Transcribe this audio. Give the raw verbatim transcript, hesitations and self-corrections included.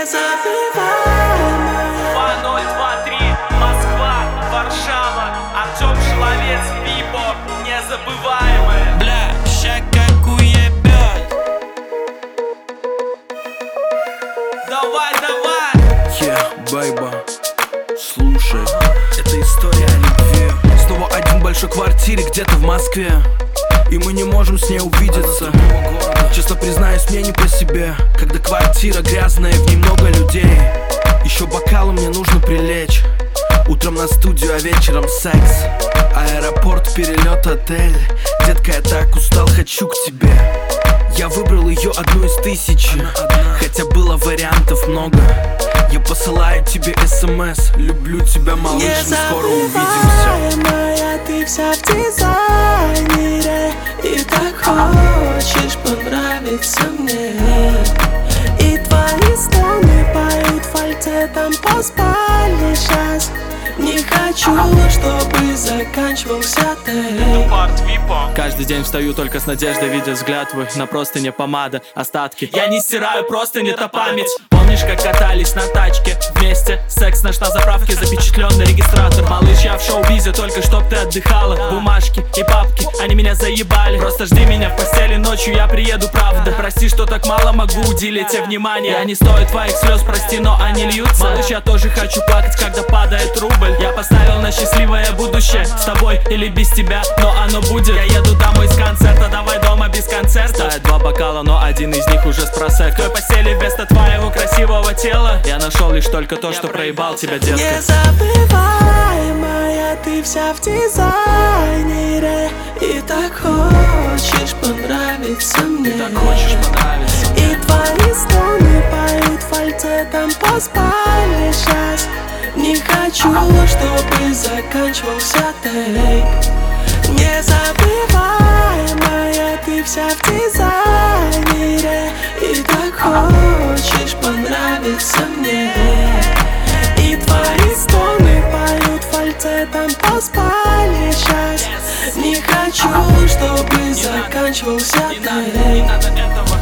Незабываемая. Два ноль два три, Москва, Варшава, Артем Шиловец, Пипо, незабываемая. Бля, ща как уебет. Давай, давай. Yeah, baby, слушай, это история о любви. Снова один в большой квартире где-то в Москве, и мы не можем с ней увидеться. Честно признаюсь, мне не по себе, когда квартира грязная, в ней много людей. Еще бокалы мне нужно прилечь. Утром на студию, а вечером секс. Аэропорт, перелет, отель. Детка, я так устал, хочу к тебе. Я выбрал ее одну из тысячи, хотя было вариантов много. Я посылаю тебе смс. Люблю тебя, малыш, мы скоро увидимся. Незабываемая, ты вся в дизайнере, и так хочешь понравиться мне. И твои стоны поют фальцетом по спальне сейчас. Не хочу, чтобы заканчивался ты. Каждый день встаю только с надеждой, видя взгляд твой. На простыне помада, остатки. Я не стираю, просто не та память. Помнишь, как катались на тачке вместе? Секс наш на заправке, запечатленный регистратор. Малыш, я в шоу-бизе, только чтоб ты отдыхала. Бумажки и папки, они меня заебали. Просто жди меня в постели ночью, я приеду, правда. Прости, что так мало могу уделить тебе внимания. Я не стою твоих слез, прости, но они льются. Малыш, я тоже хочу плакать, когда падает рубль. Я поставил на счастливое будущее, с тобой или без тебя, но оно будет. Я еду домой с концерта, давай дома без концерта. Ставят два бокала, но один из них уже с просекко. В той постели вместо твоего красивого тела я нашел лишь только то, что проебал тебя, детка. Незабываемая, ты вся в дизайнере, и так хочешь понравиться мне. Ты так хочешь понравиться мне. И твои стоны поют фальцетом по спальне сейчас. Не хочу, чтобы заканчивался тейп. Незабываемая, ты вся в дизайнере, и так хочешь понравиться мне. И твои стоны поют фальцетом по спальне сейчас. Не хочу, чтобы заканчивался тейп.